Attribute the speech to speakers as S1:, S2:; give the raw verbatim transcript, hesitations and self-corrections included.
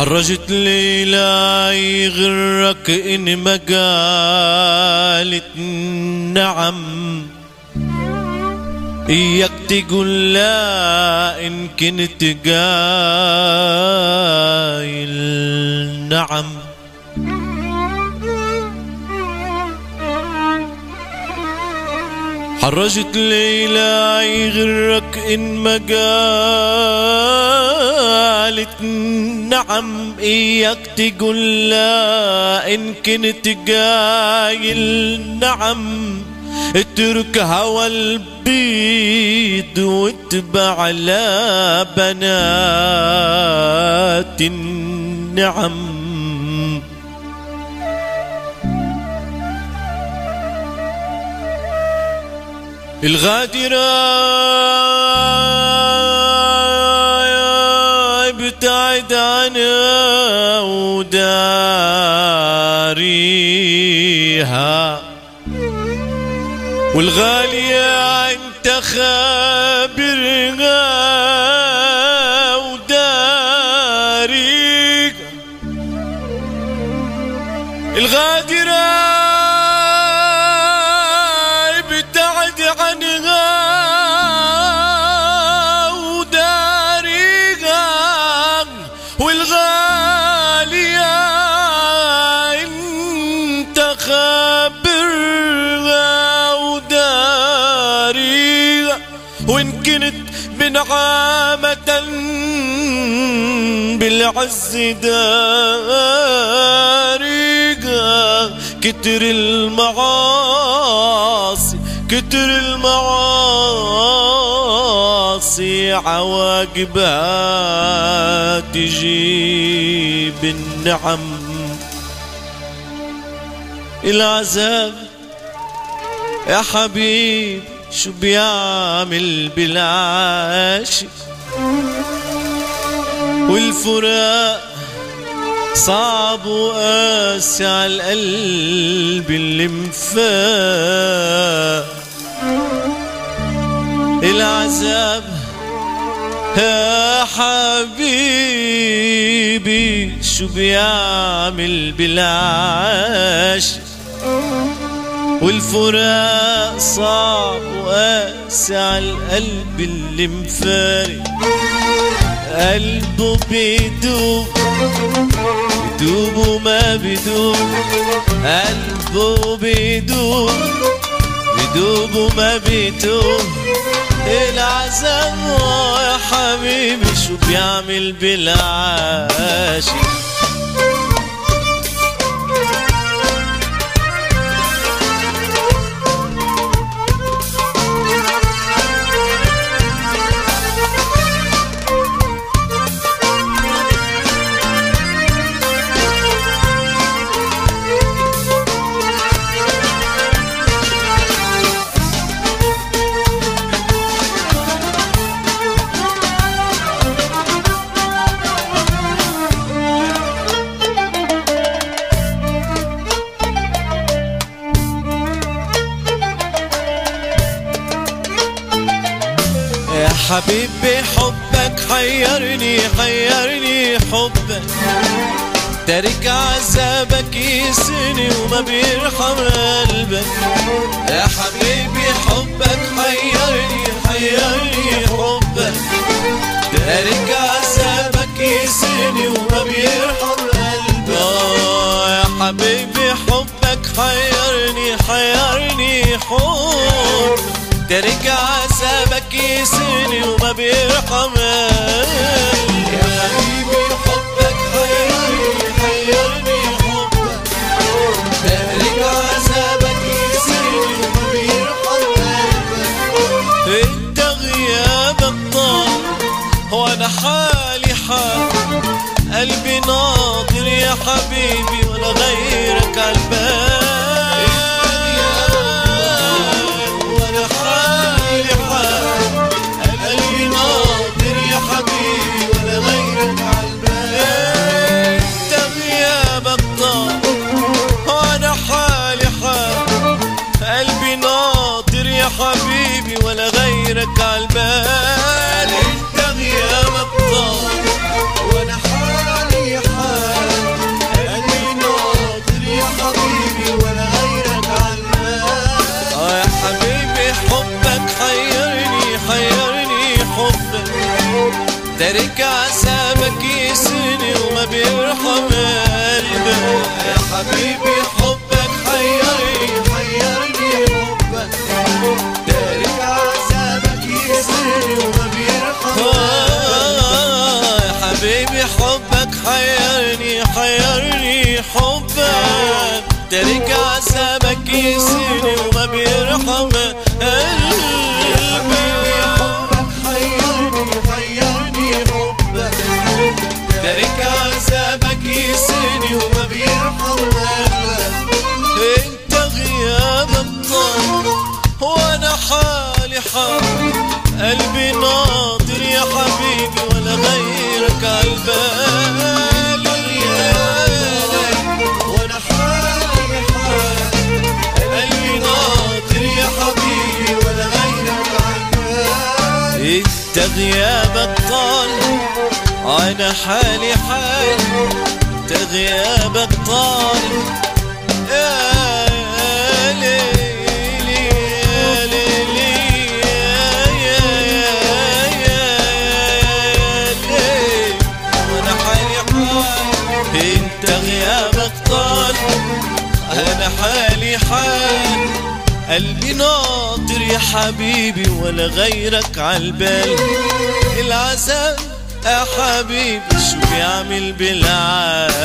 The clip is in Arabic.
S1: حرجت ليلى يغرك إن ما قالت نعم، إياك تقول لا إن كنت قايل نعم. حرجت ليلى يغرك إن ما قالت نعم، إياك تقول لا إن كنت قايل نعم. اترك هوى البيض واتبع على بنات النعم. الغادرة ابتعد عنها وداريها، والغالية انت خابرها وداريها. الغادرة ابتعد عنها وداريها، والغالية انت خابرها وداريها. وإن كنت بنعامة بالعز داريها، كتر المعاصي كتر المعاصي عواقبها تجيب النعم. العذاب يا حبيب شو بيعمل بالعاشق، والفراق صعب وقاسي على القلب اللي مفاق. العذاب يا حبيبي شو بيعمل بالعاشق، والفراق صعب وقاسي على القلب اللي مفارق. قلبه بيدوب بيدوب وما بيدوب، قلبه بيدوب بيدوب وما بيدوب. العذاب يا حبيبي شو بيعمل بالعاشق. حبيبي حبك حيرني حيرني حبك، تارك عذابك يسني وما بيرحم قلبك. يا حبيبي حبك حيرني حيرني حبك، تارك عذابك يسني وما بيرحم قلبك. آه يا حبيبي حبك حيرني حيرني حبك، تارك عذابك يسني وما بيرحم قلبك. يا حبيبي حبك حيرني حيرني حبك، تارك عذابك يسني وما بيرحم قلبك. انت غيابك طال وانا حالي حال، قلبي ناطر يا حبيبي ولا غيرك عالبال. حبيبي ولا غيرك عالبال، انت غيابك طال وانا حالي حال. بيرحم قلبك.
S2: يا حبيبي حبك حيرني حيرني حبك، تارك عذابك يسرني وما بيرحم
S1: آه يا حبيبي حبك حيرني حيرني حبك، تارك عذابك يسرني وما بيرحم قلبي.
S2: تارك عذابك يسرني وما بيرحم قلبك.
S1: انت غيابك طال وانا حالي حال، قلبي ناطر يا حبيبي ولا غيرك عالبال.
S2: وانا حالي حال، قلبي ناطر يا حبيبي ولا غيرك عالبال.
S1: انت غيابك طال انا حالي حال، انت غيابك طال يا ليلي يا ليلي يا ليلي، وانا حالي حال. انت غيابك طال انا حالي حال، قلبي ناطر يا حبيبي ولا غيرك عالبال. العذاب يا حبيبي شو بيعمل بالعالم،